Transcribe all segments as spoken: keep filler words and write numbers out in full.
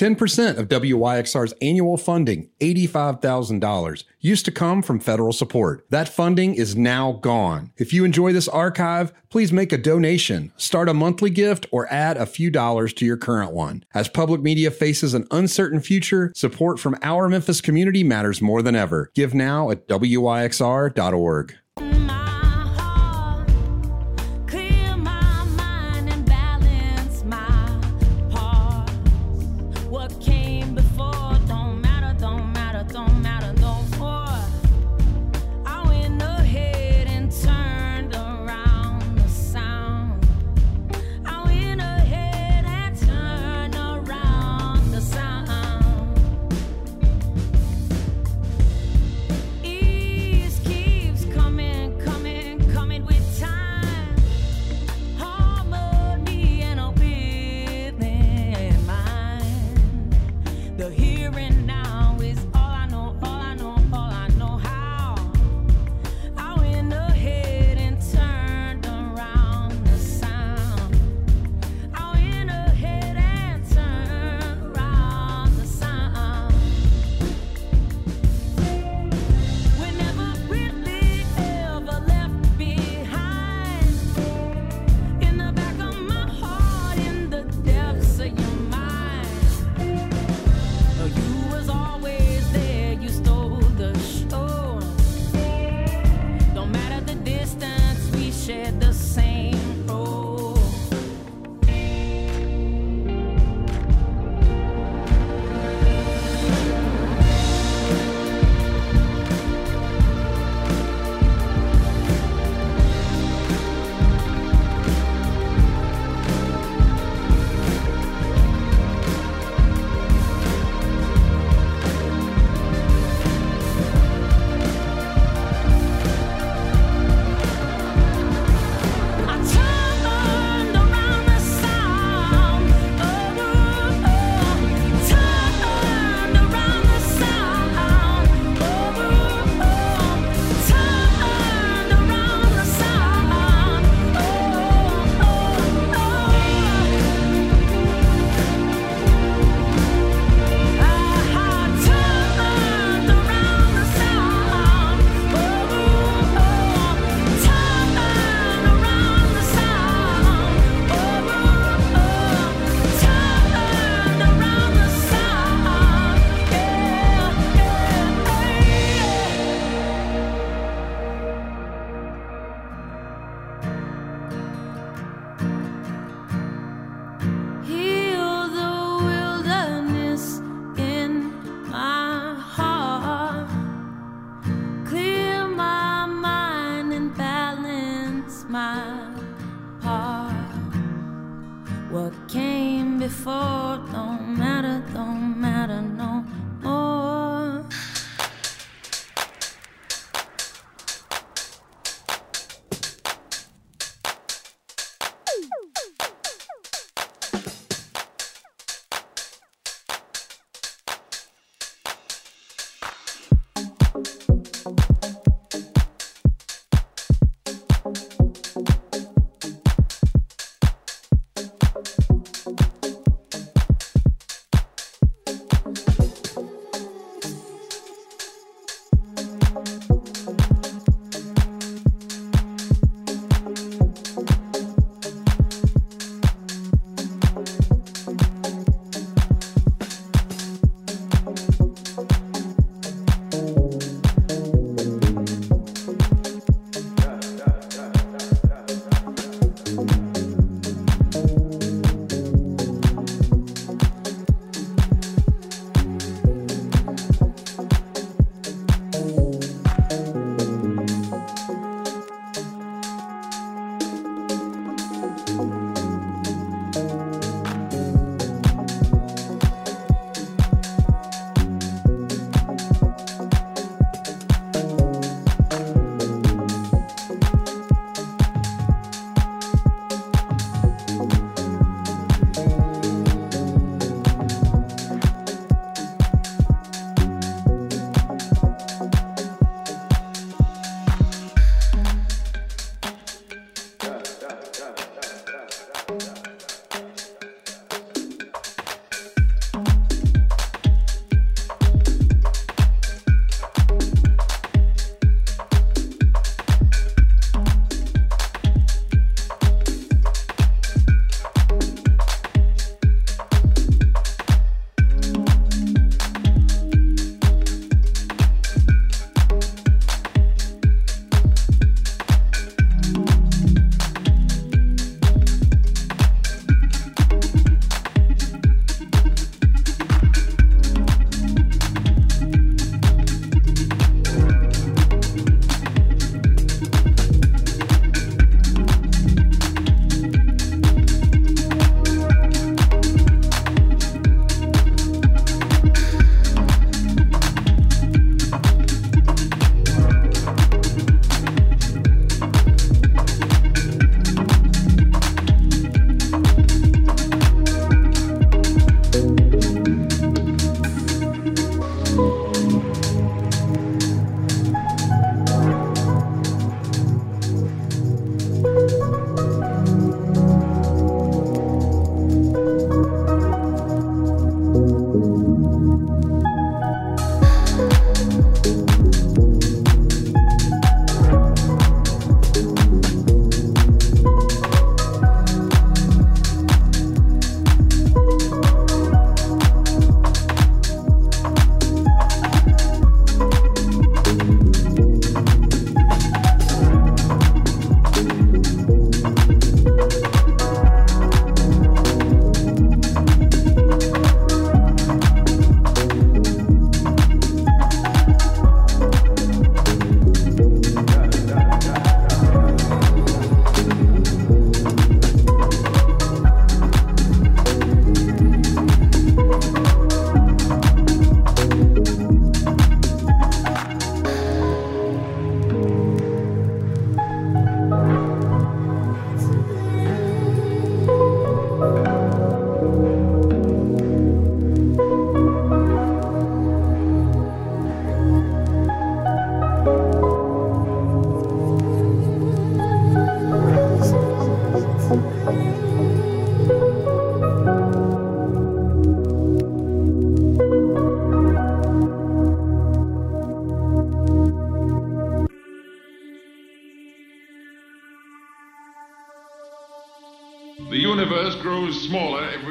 ten percent of W Y X R's annual funding, eighty-five thousand dollars, used to come from federal support. That funding is now gone. If you enjoy this archive, please make a donation, start a monthly gift, or add a few dollars to your current one. As public media faces an uncertain future, support from our Memphis community matters more than ever. Give now at W Y X R dot org. Coming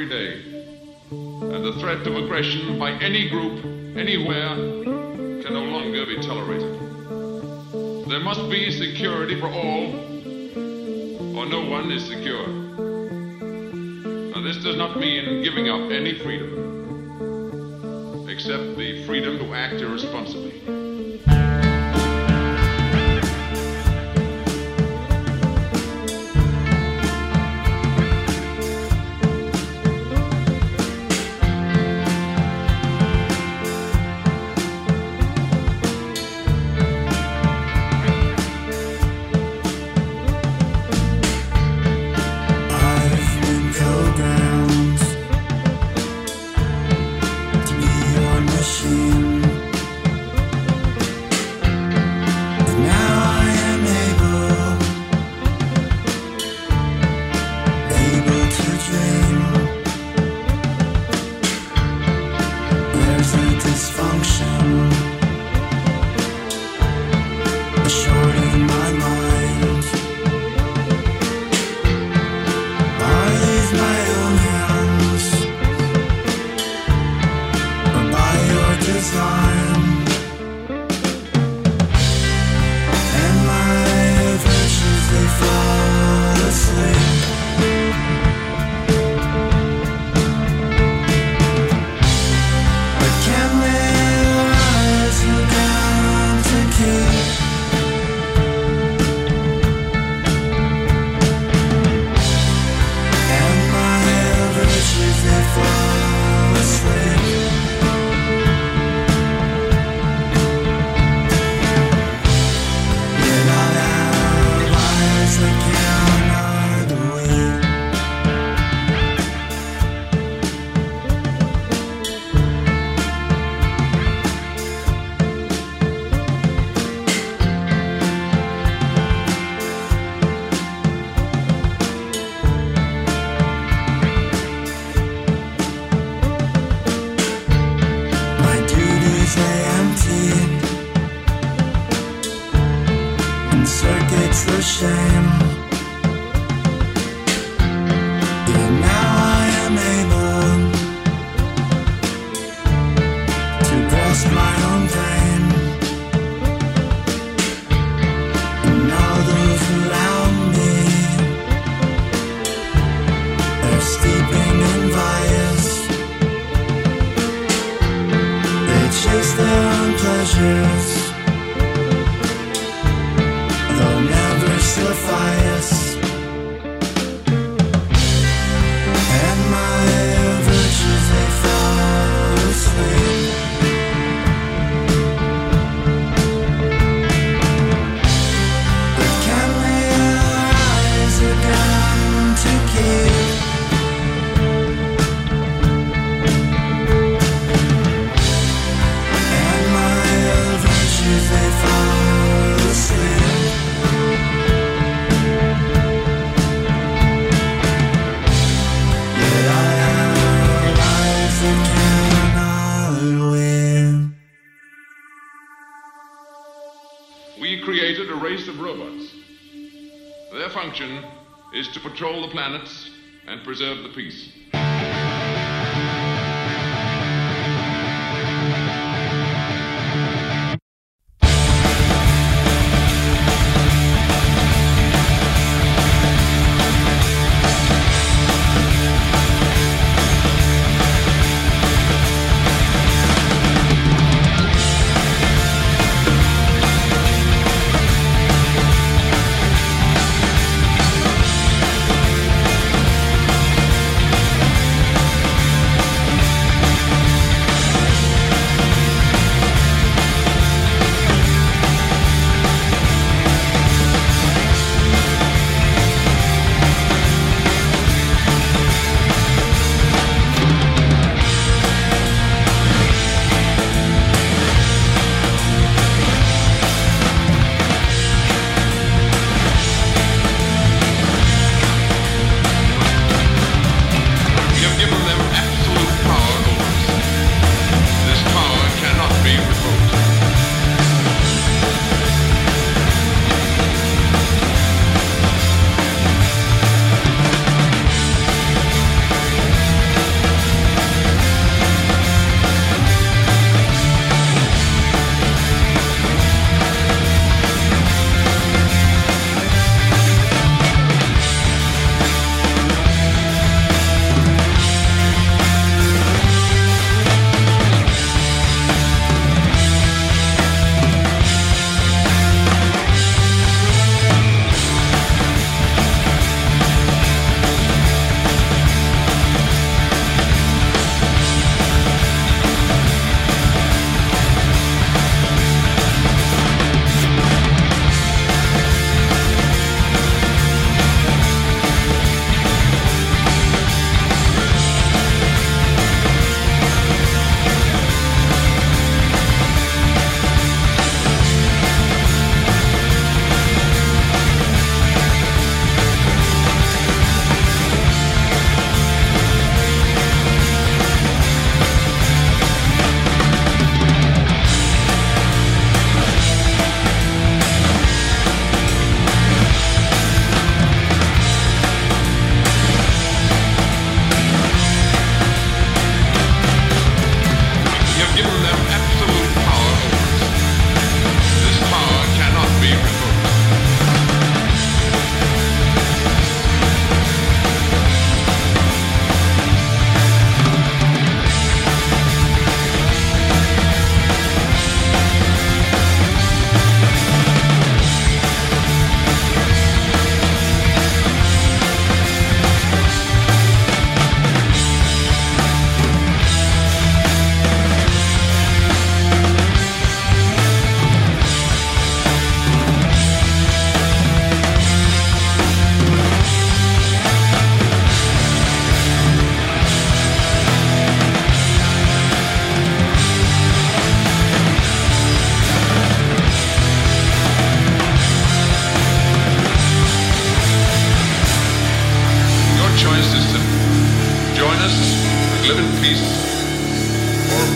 every day, and the threat of aggression by any group, anywhere, can no longer be tolerated. There must be security for all, or no one is secure. Now, this does not mean giving up any freedom, except the freedom to act irresponsibly. Is to patrol the planets and preserve the peace.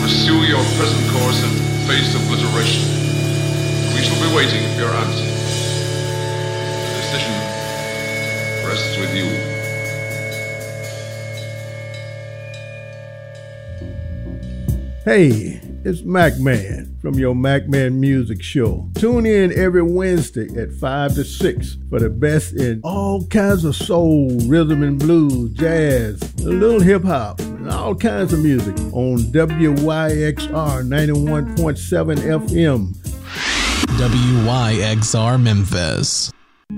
pursue your present course and face obliteration. We shall be waiting for your answer. The decision rests with you. Hey, it's Mac Man from your Mac Man Music Show. Tune in every Wednesday at five to six for the best in all kinds of soul, rhythm and blues, jazz, a little hip hop, and all kinds of music on W Y X R ninety-one point seven F M. W Y X R Memphis.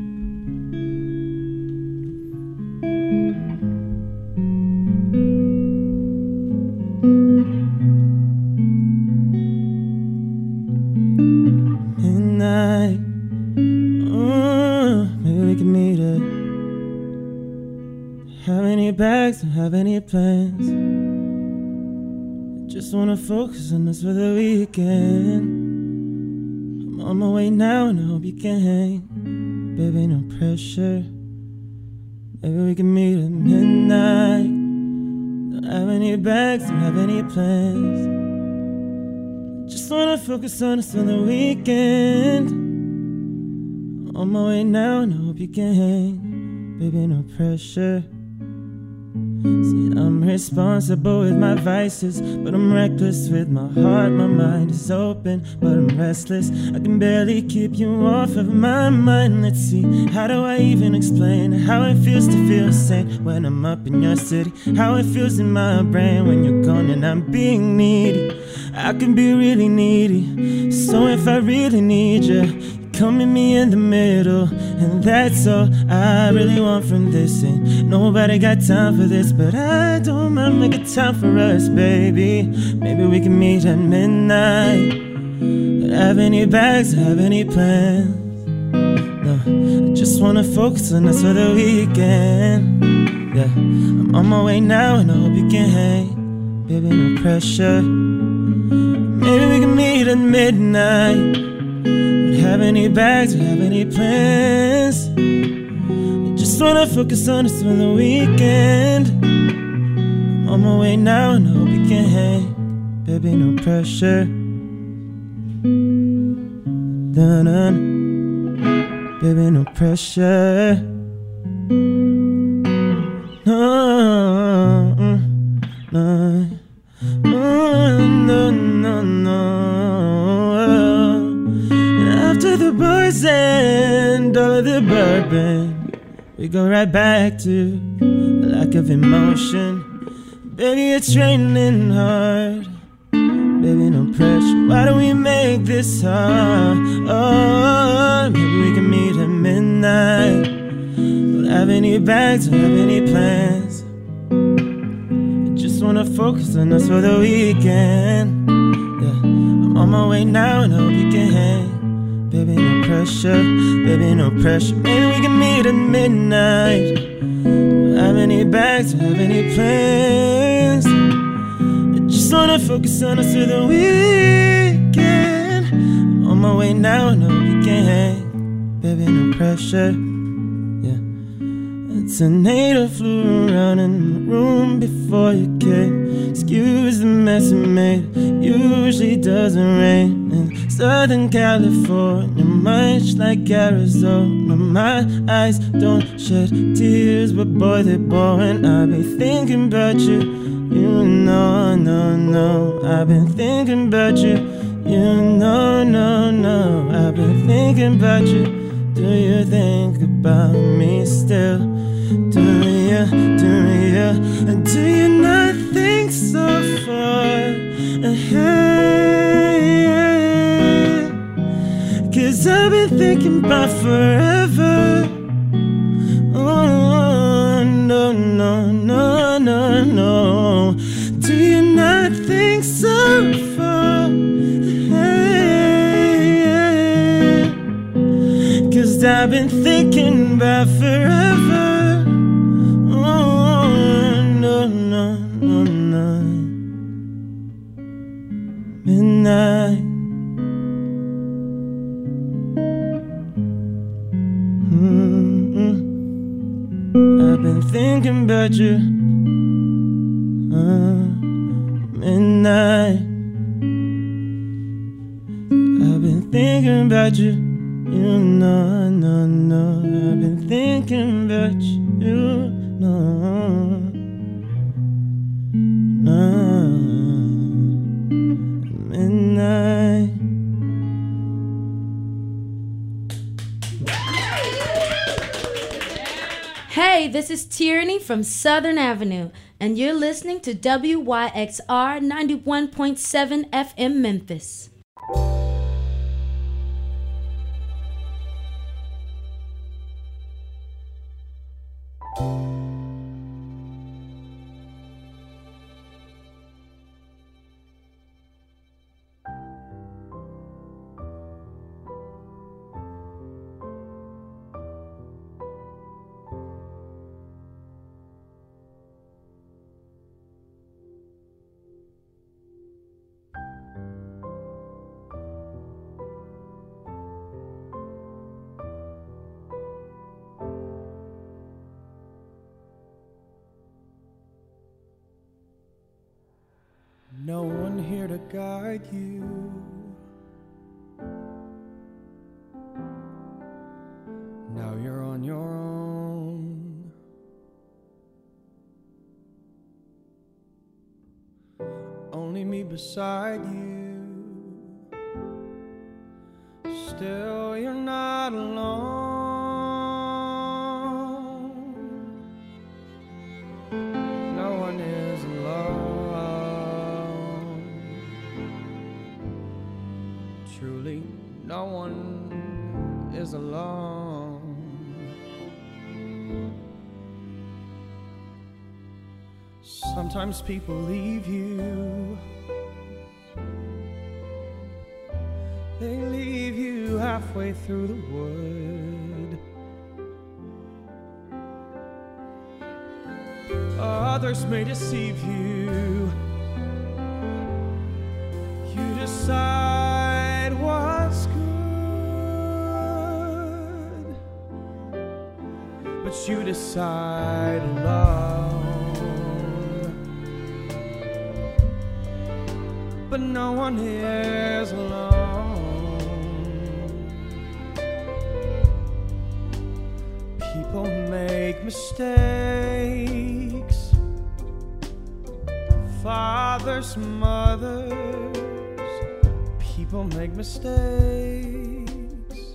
Bags, don't have any plans. I just wanna focus on this for the weekend. I'm on my way now and I hope you can hang. Baby, no pressure. Maybe we can meet at midnight. Don't have any bags, don't have any plans. I just wanna focus on this for the weekend. I'm on my way now and I hope you can hang. Baby, no pressure. See, I'm responsible with my vices, but I'm reckless with my heart. My mind is open, but I'm restless. I can barely keep you off of my mind. Let's see, how do I even explain how it feels to feel sane when I'm up in your city? How it feels in my brain when you're gone and I'm being needy. I can be really needy, so if I really need you, come meet me in the middle, and that's all I really want from this. Ain't nobody got time for this, but I don't mind making time for us, baby. Maybe we can meet at midnight. Don't have any bags, don't have any plans. No, I just wanna focus on us for the weekend. Yeah, I'm on my way now and I hope you can hang. Baby, no pressure. Maybe we can meet at midnight. Have any bags or have any plans? I just wanna focus on this for the weekend. I'm on my way now and I hope you can hang. Baby, no pressure. Dun-dun. Baby, no pressure. No, no, no, no, no. After the boys and all of the bourbon, we go right back to a lack of emotion. Baby, it's raining hard. Baby, no pressure. Why do we make this hard? Oh, maybe we can meet at midnight. Don't have any bags, don't have any plans. I just wanna focus on us for the weekend. Yeah, I'm on my way now and I hope you can hang. Baby, no pressure, baby, no pressure. Maybe we can meet at midnight. Don't have any bags, don't have any plans. I just wanna focus on us for the weekend. I'm on my way now and I hope you can hang. Baby, no pressure. Yeah, a tornado flew around in the room before you came. Excuse the mess I made. Usually doesn't rain in Southern California, much like Arizona. My eyes don't shed tears, but boy, they're boring. I've been thinking about you, you know, no, no. I've been thinking about you, you know, no, no. I've been thinking about you. Do you think about me still? Do you, do you, and do you not think so far ahead? Cause I've been thinking about forever. Oh, no, no, no, no, no. Do you not think so far ahead? Cause I've been thinking about forever. Midnight. Mm-hmm. I've been thinking about you. Uh, midnight. been thinking about you. You know, no, no. I've been thinking about you. No, no. Midnight. Hey, this is Tyranny from Southern Avenue, and you're listening to W Y X R ninety-one point seven F M Memphis. No one here to guide you. Now you're on your own. Only me beside you. Still you're not alone. No one is alone. Truly, no one is alone. Sometimes people leave you. They leave you halfway through the wood. Others may deceive you. You decide what's good, but you decide alone. But no one is alone. People make mistakes. Fathers, mothers, people make mistakes,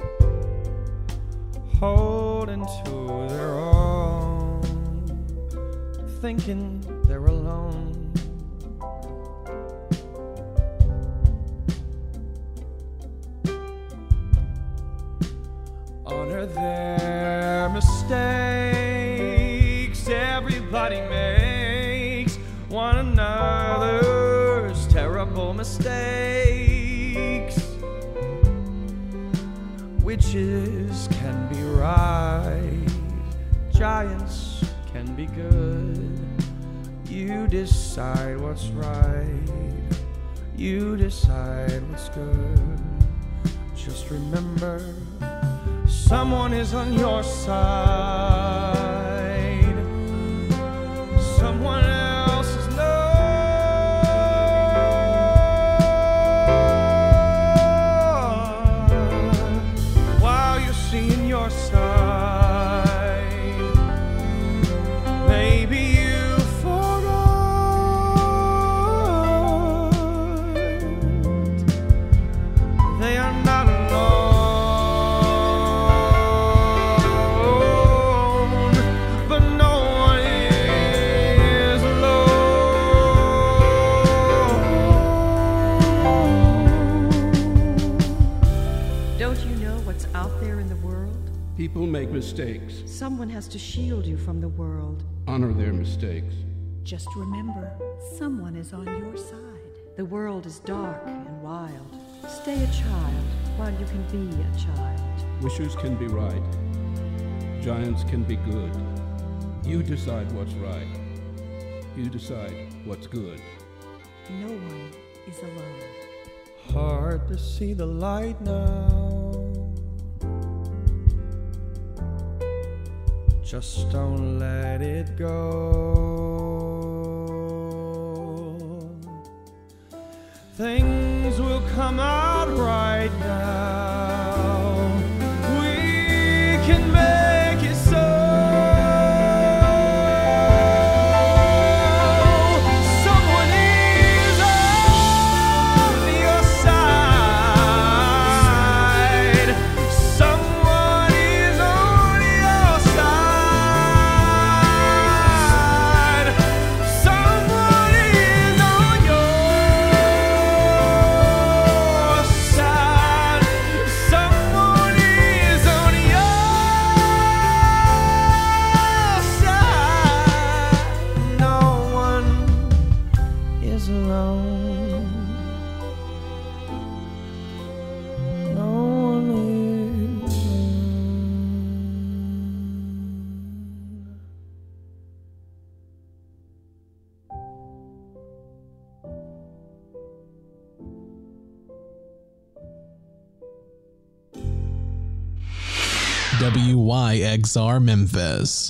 holding to their own, thinking they're alone. Honor their mistakes. Everybody makes one another's terrible mistakes. Witches can be right, giants can be good. You decide what's right, you decide what's good. Just remember, someone is on your side. Someone else is not. While you're seeing your side, maybe you forgot they are not alone. People make mistakes. Someone has to shield you from the world. Honor their mistakes. Just remember, someone is on your side. The world is dark and wild. Stay a child while you can be a child. Wishers can be right. Giants can be good. You decide what's right. You decide what's good. No one is alone. Hard to see the light now. Just don't let it go. things will come out right now. We can make it so. Someone is on your side. Someone is on your side. Someone is on your side. Someone is on your side. No one is alone. No one is alone. W Y X R Memphis.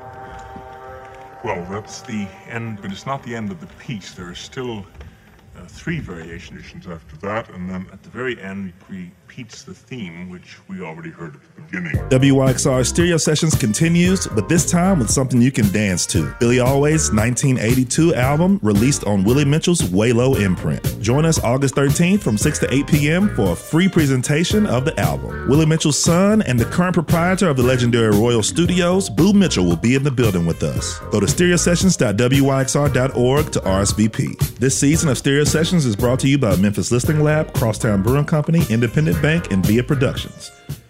Well, that's the end, but it's not the end of the piece. There are still uh, three variations after that, and then at the very end, we repeats the theme, which we already heard at the beginning. W Y X R Stereo Sessions continues, but this time with something you can dance to. Billy Always' nineteen eighty-two album, released on Willie Mitchell's Waylo imprint. Join us August thirteenth from six to eight p.m. for a free presentation of the album. Willie Mitchell's son and the current proprietor of the legendary Royal Studios, Boo Mitchell, will be in the building with us. Go to stereo sessions dot w y x r dot org to R S V P. This season of Stereo Sessions is brought to you by Memphis Listing Lab, Crosstown Brewing Company, Independent Bank, and Via Productions.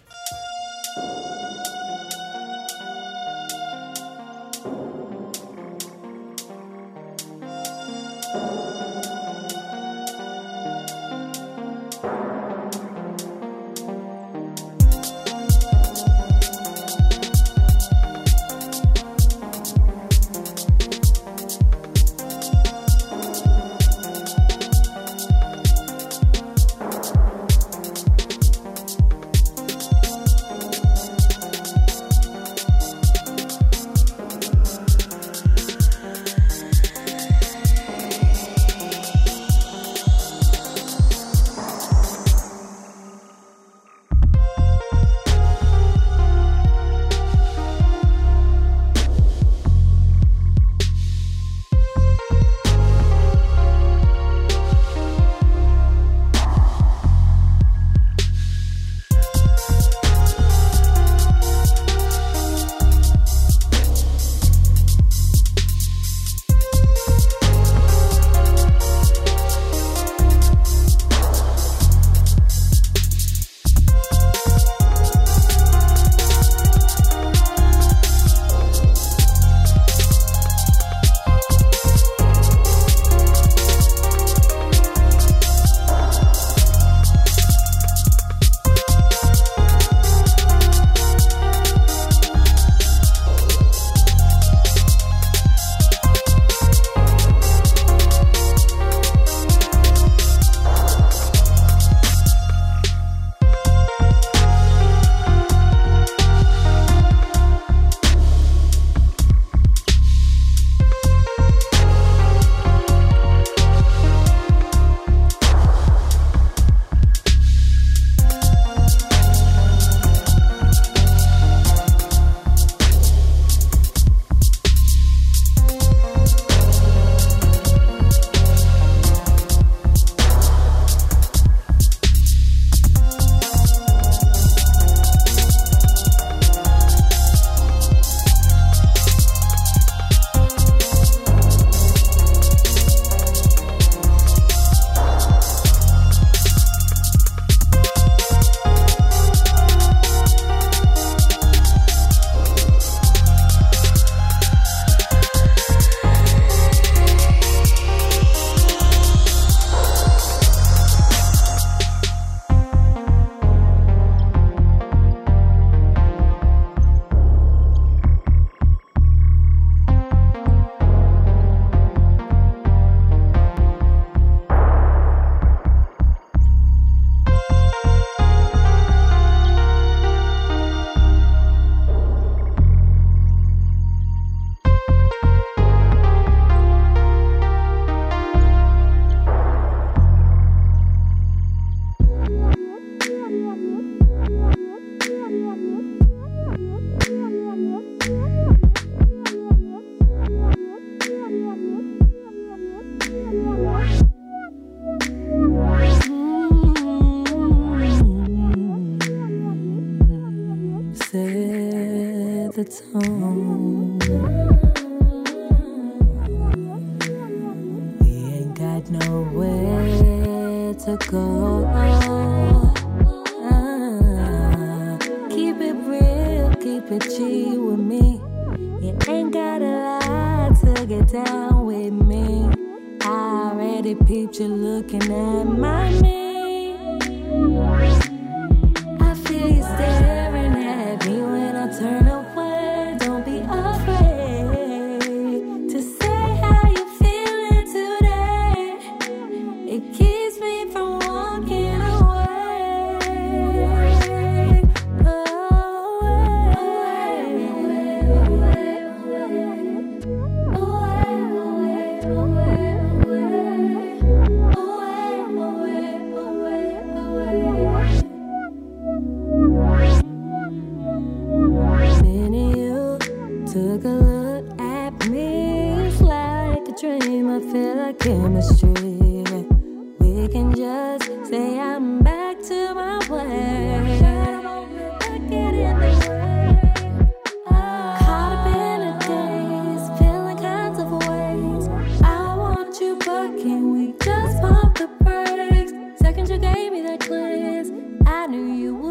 the tone. We ain't got nowhere to go. Uh, keep it real, keep it G with me. You ain't got a lot to get down with me. I already peeped you looking at my me. I feel you staring at me when I turn away. Don't be afraid to say how you feeling today. It keeps me from walking away. Away, away, away, away, away, away.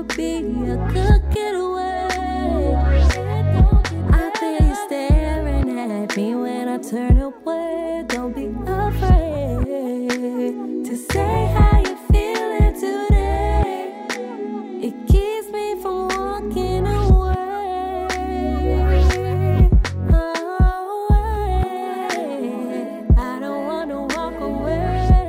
would be a good getaway. I feel you staring at me when I turn away. Don't be afraid to say how you feeling today. It keeps me from walking away. Away. I don't wanna walk away.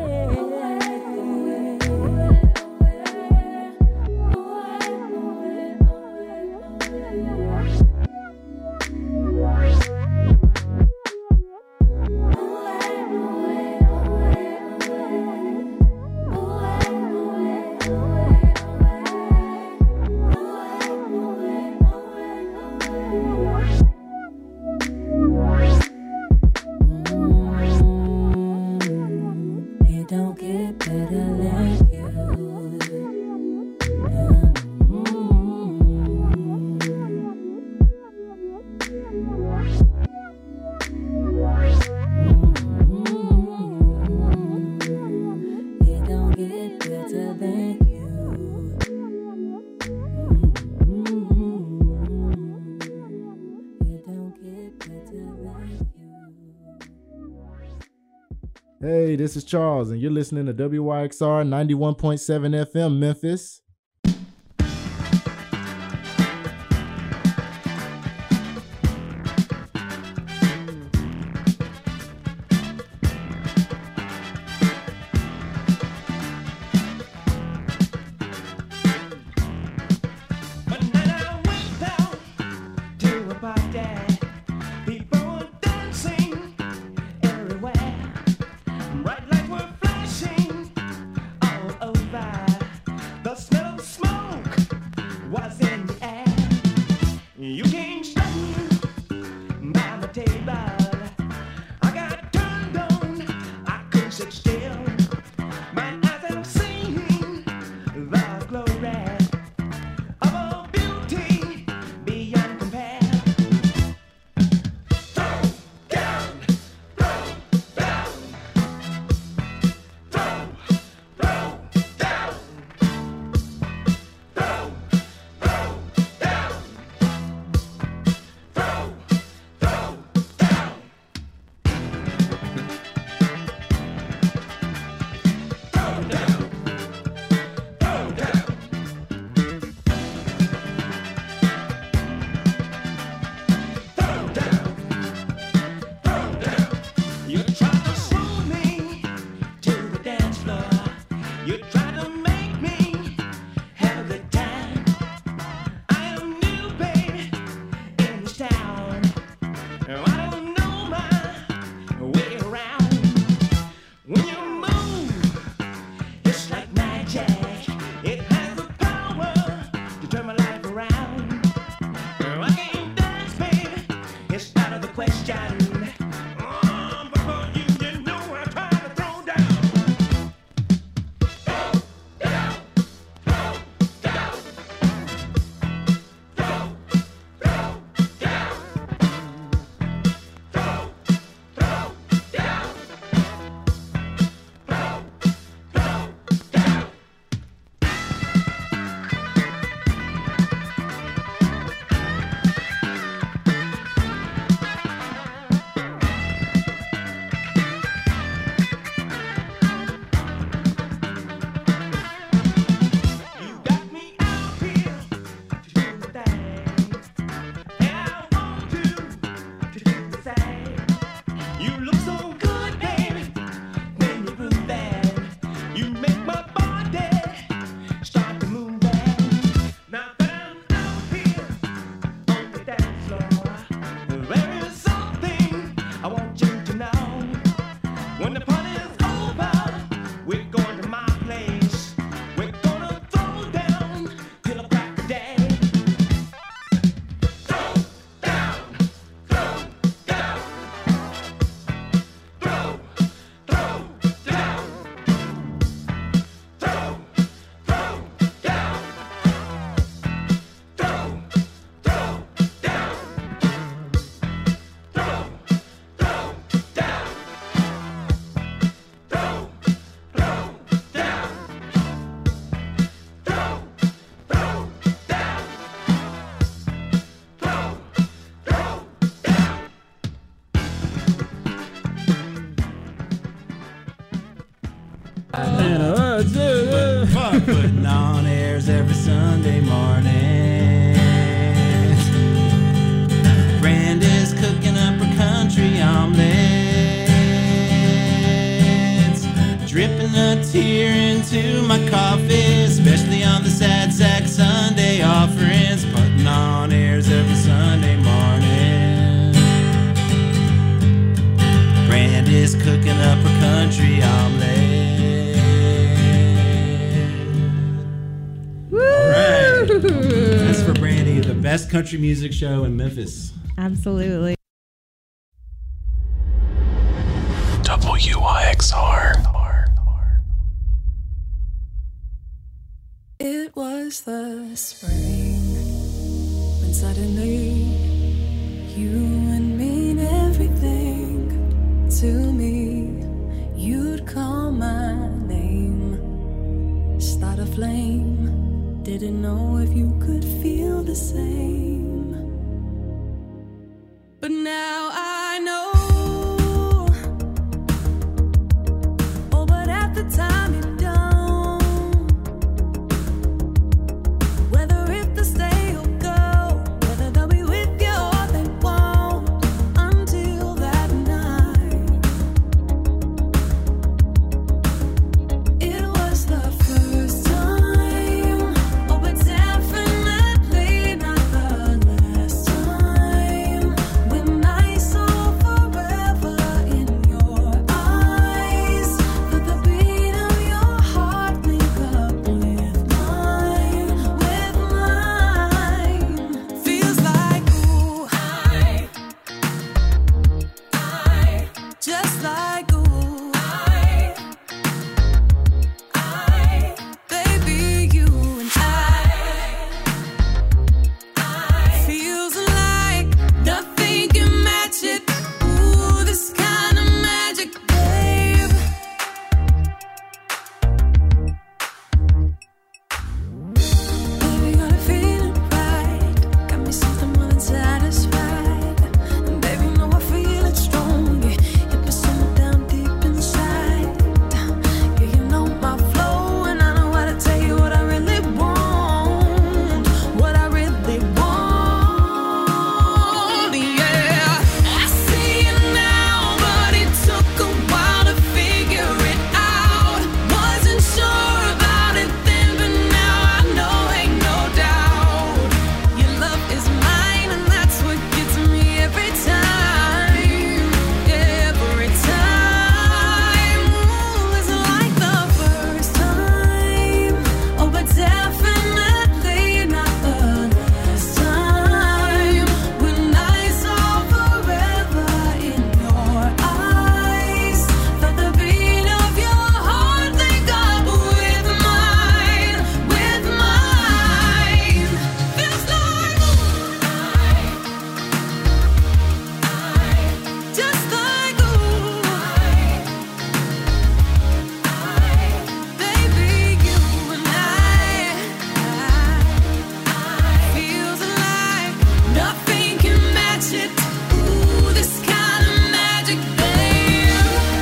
It don't get better than you. It don't get better than you. It don't get better than you. Hey, this is Charles, and you're listening to W Y X R ninety-one point seven F M Memphis. To a party, people were dancing everywhere. Bright lights were flashing all over. The smell Sunday mornings. Brandy's cooking up her country omelets, dripping a tear into my coffee, especially on the sad sack Sunday offerings, putting on airs every Sunday morning. Brandy's cooking up her country omelet. All right. That's for Brandy, the best country music show in Memphis. Absolutely. W Y X R. It was the spring when suddenly you and mean everything to me. You'd call my name, start a flame. Didn't know if you could feel the same. But now I know. Oh, but at the time you don't. Whether if they stay or go, whether they'll be with you or they won't, until that night. It was the first time, oh, but definitely not the last time, when I saw forever in your eyes. Felt the beat of your heart link up with mine, with mine. Feels like ooh, I, I, just like ooh, I, I, baby, you and I, I, feels like nothing can match it. Ooh, this kind of magic, babe. Baby, gotta feel it right. Got me something more than satisfied. And baby, know I feel it strong. Yeah, hit me somewhere down deep inside. Yeah, you know my flow, and I know how to tell you what I really want. What I really want. Yeah, I see it now, but it took a while to figure it out. Wasn't sure about it then, but now I know, ain't no doubt. Your love is mine, and that's what gets me every time. Every time. Ooh, it's like the first time. Oh, but definitely not the last time. When I saw forever in your eyes, felt the beat of your heart link up with mine, with mine. Feels like ooh, I, just like ooh, I, baby, you and I, feels like nothing can match it. Ooh, this kind of magic, babe.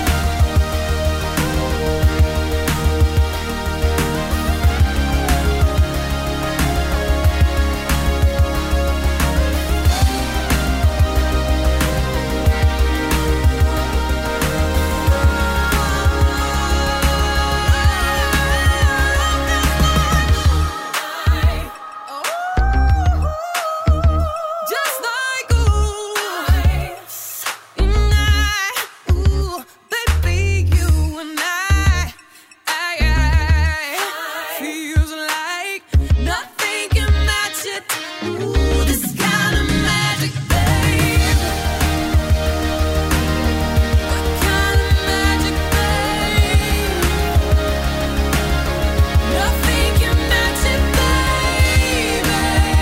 Just like ooh, and I, ooh, baby, you and I, I, I, feels like nothing can match it. Ooh, this kind of magic, babe. What kind of magic, babe? Nothing can match it, baby.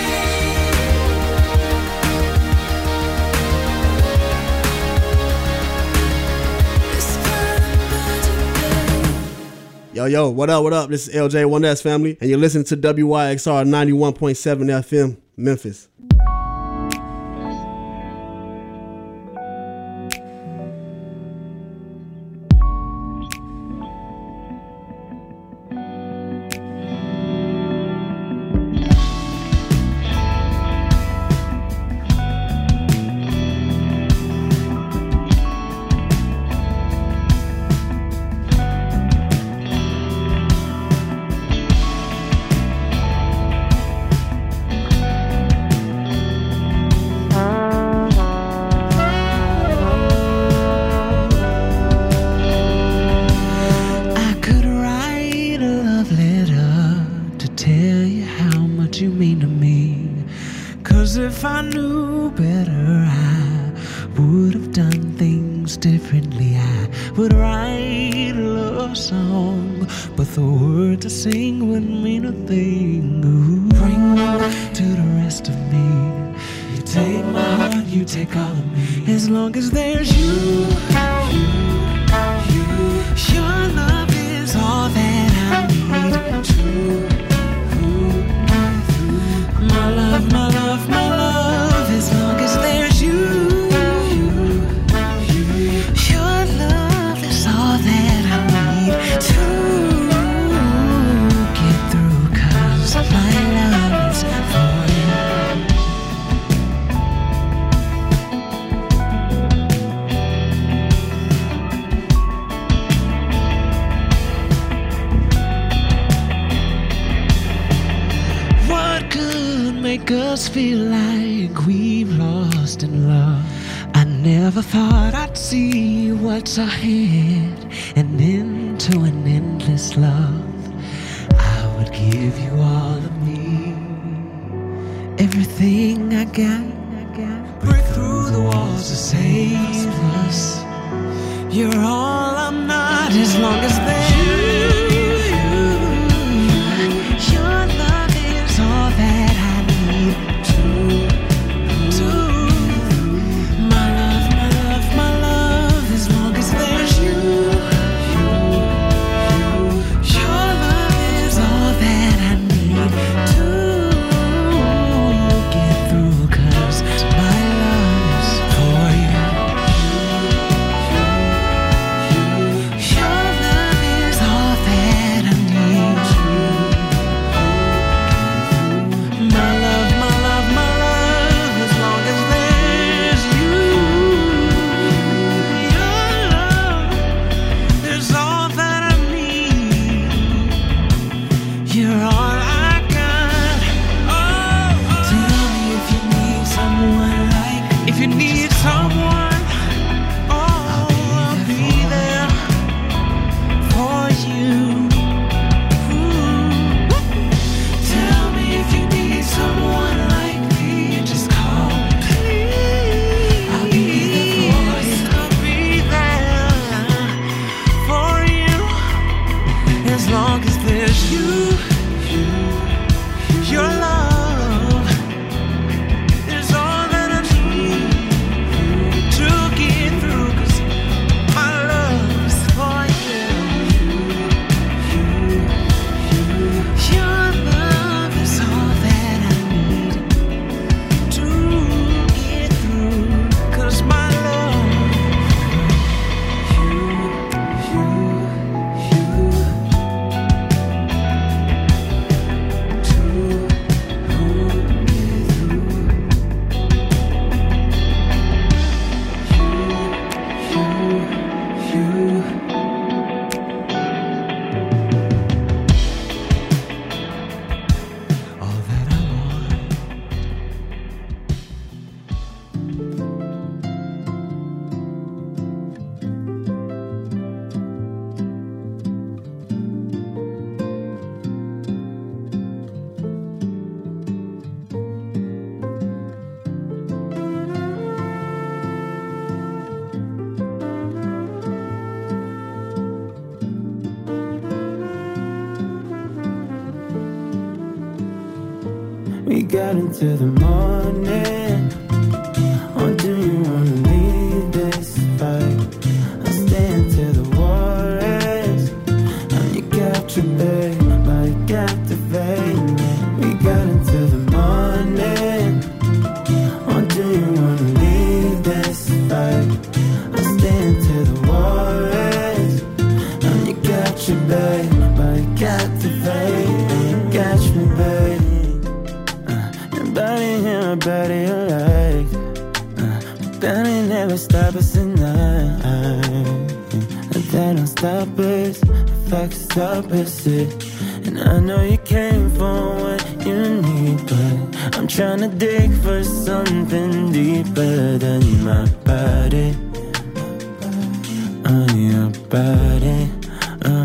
This kind of magic, babe. Yo, yo, what up, what up? This is L J one S family, and you're listening to W Y X R ninety-one point seven F M, Memphis. me. Cause if I knew better, I would have done things differently. I would write a love song, but the words I sing wouldn't mean a thing. Ooh, bring me to the rest of me. You take my heart, you take all of me. As long as there's you, you, you. Your love is all that I need. True. My love, my love, my love, as long as there's you, you, you. Your love is all that I need to get through, cause my love is for make us feel like we've lost in love. I never thought I'd see what's ahead and into an endless love. I would give you all of me, everything I got. Break through the walls to save us. You're all I'm not, as long as there's you. Your love is all that I We got into the morning. Or do you wanna leave this fight? I'll stand till the war ends. I'm your capture, babe, my captivating. We got into the morning. Or do you wanna leave this fight? I'll stand till the war ends. I'm your capture, babe, my captivating. Catch me, babe. Body in my body alive. uh, Body never stop us at night. That don't stop us, facts stop us it. And I know you came for what you need, but I'm trying to dig for something deeper than my body. On your body.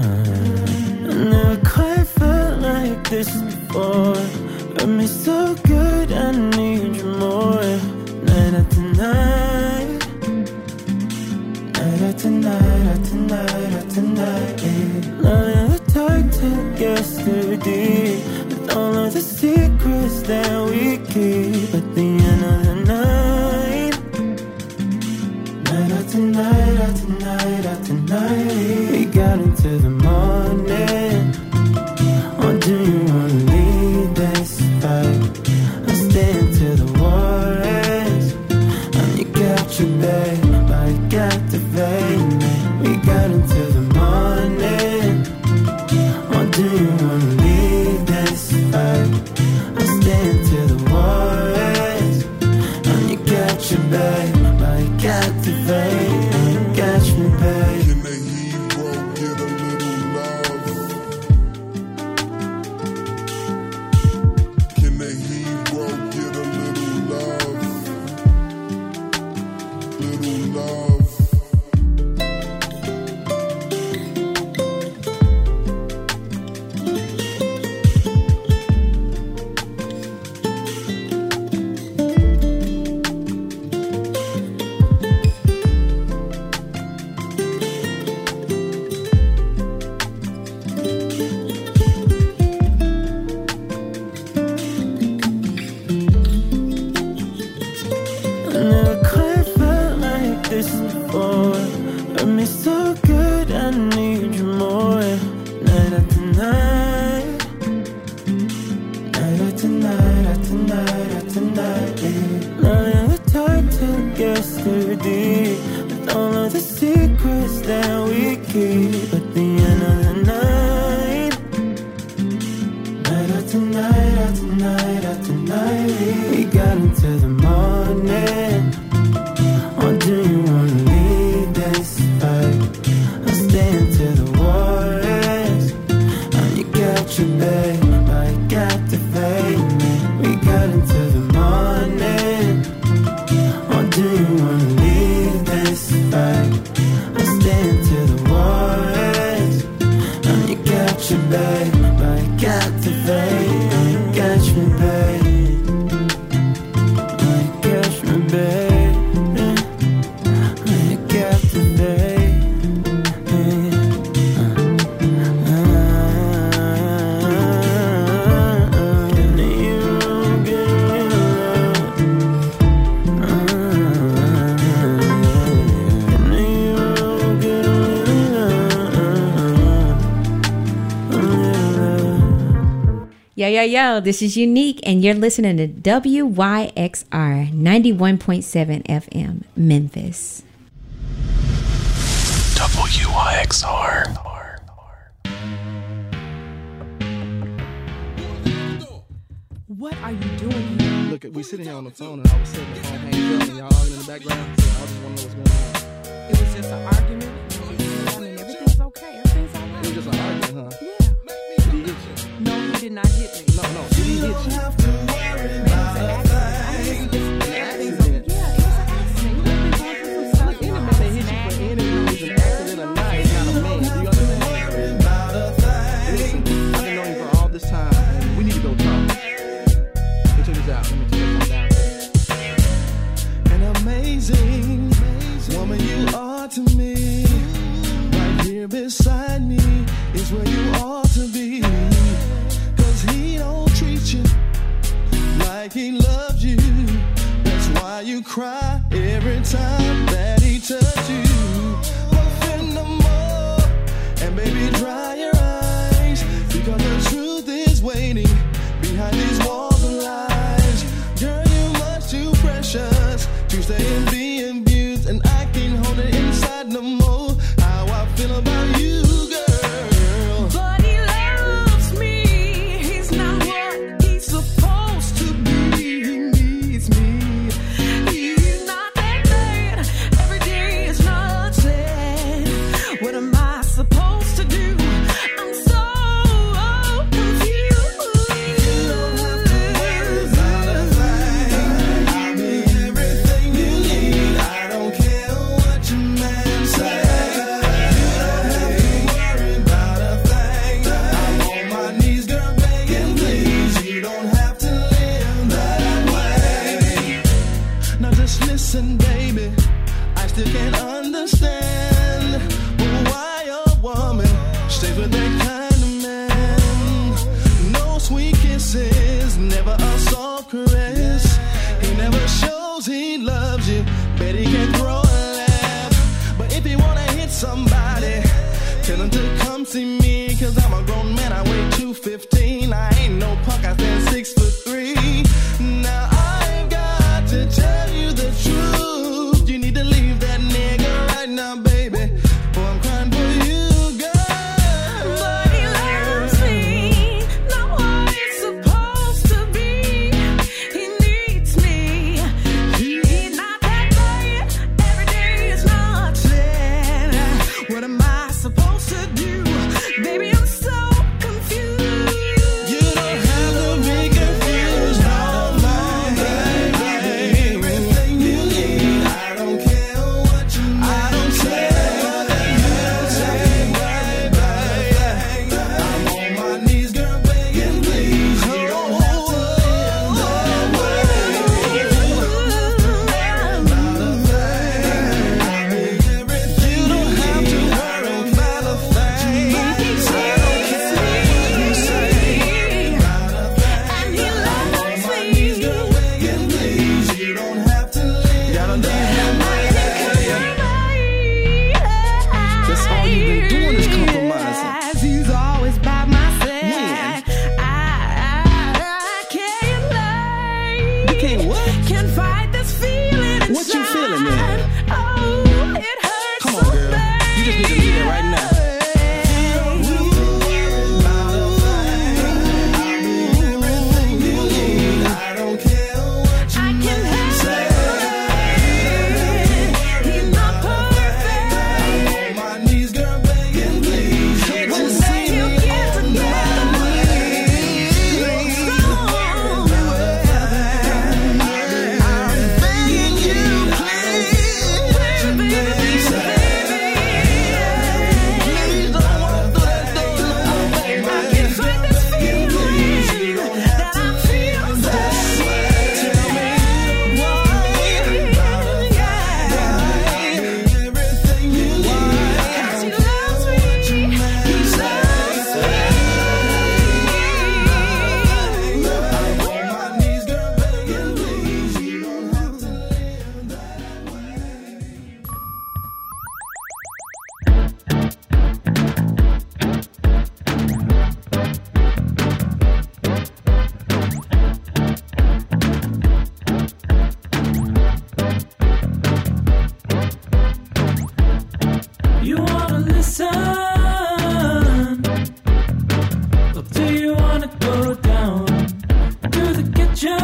uh, I never quite felt like this before. Got me so good. I need you more. Night after night, night after night after night after night. Now in the dark till yesterday, with all of the secrets that we keep. At the end of the night, night after night after night after night, we got into the morning. Or do you wanna leave this fight? I stay into the waters. And you got your babe, but I got the vein. We got into the morning. Or do you wanna leave this fight? I stay into the waters. And you got your babe, but I got the vein. Catch me, babe. Can the hero get a little love? Can the hero get a little love? Little love. Yo, yo, yo, this is Unique, and you're listening to W Y X R ninety-one point seven F M, Memphis. W Y X R. What are you doing here? Look, we sitting here on the phone, and all of a sudden the phone hangs up, and y'all arguing in the background. So I just want to know what's going on. It was just an argument. I mean, everything's okay. Everything's all right. It was just an argument, huh? Yeah. Did he hit you? No, he did not hit me. No, no. Did he hit you? Man, it was an accident. I mean, it's an accident. Yeah, it was an accident. You have been going through some stuff. Look, any man that hit you for any reason, accident or not, is not a man. Do you understand? Listen, I've been knowing you for all this time, and we need to go talk. Check this out. Let me take this down. An amazing woman you are to me. Right here beside me is where you ought to be. Cause he don't treat you like he loves you. That's why you cry every time that he touches you. Nothing no more. And baby, dry your eyes. Because the truth is waiting behind these walls of lies. Girl, you much too precious to stay and be abused, and I can't hold it inside no more. How I feel about you, girl. But he loves me. He's not what he's supposed to be. He needs me. He's not that bad. Every day is not sad. What am I supposed to do? caress. He never shows he loves you, bet he can throw a laugh. But if you wanna hit somebody, tell him to come see me, cause I'm a grown man, I weigh two fifteen. I ain't no punk, I stand six foot three. Now I've got to tell you the truth. You need to leave that nigga right now, baby, for I'm crying for you, girl. But he loves me, not what it's supposed to be. He needs me. He's not that quiet. Every day is nothing. What am I supposed to do? Baby, I'm so confused. You don't have to be confused, no, my baby. Everything you need, I don't care what you need. I don't care what you say, baby. I'm on my knees, girl, begging, please. You don't have to live that way. You don't have to worry about a thing. You don't have to worry about a thing. I don't care what you say about a thing. I'm on my knees, girl, begging, please. You don't have to live that way. That's all you've been doing is compromising. He's always by my side. I, I can't lie. You can't what? Can't fight this feeling inside. What you feeling, man? Oh, it hurts Come so on, girl. bad. You just need to leave it right now. I don't care what you I can have say. it. He's not perfect. I'm on my knees, girl, begging, please. Can't you One see day he'll me get on together. my knees? Strong. I'm begging you, please. Baby, please don't walk through that door no more, baby. I can fight this feeling that I feel inside. Tell me everything you need. Cause he loves me. He loves me. I'm on my knees, girl, begging, please. You don't have to live that way. You wanna listen? Or do you wanna go down to the kitchen?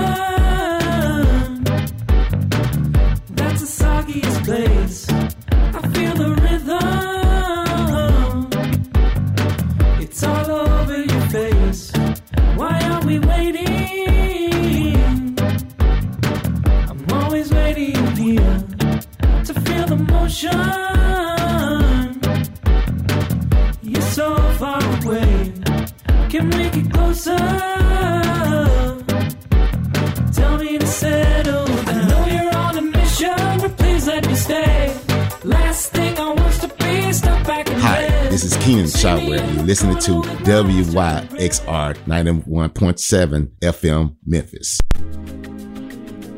That's the soggiest place. I feel the rhythm. It's all over your face. Why are we waiting? I'm always waiting here to feel the motion. You're so far away. Can we get closer? Tell me to settle down. I know you're on a mission, but please let me stay. Last thing I want to be stuck back in Hi, bed. this is Keenan Shotwell, and you're listening to W Y X R ninety-one point seven F M Memphis.